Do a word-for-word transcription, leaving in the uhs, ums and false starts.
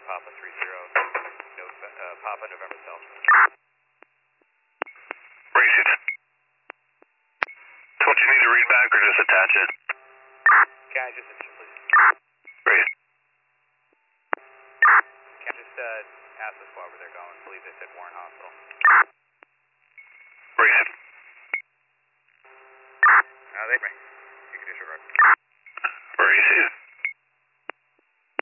Papa three zero, no, uh, Papa November South. Racing. So what you need to read back or just attach it? Can I just attach it, please? Great. Can I just uh, ask the squad where they're going? I believe they said Warren Hospital.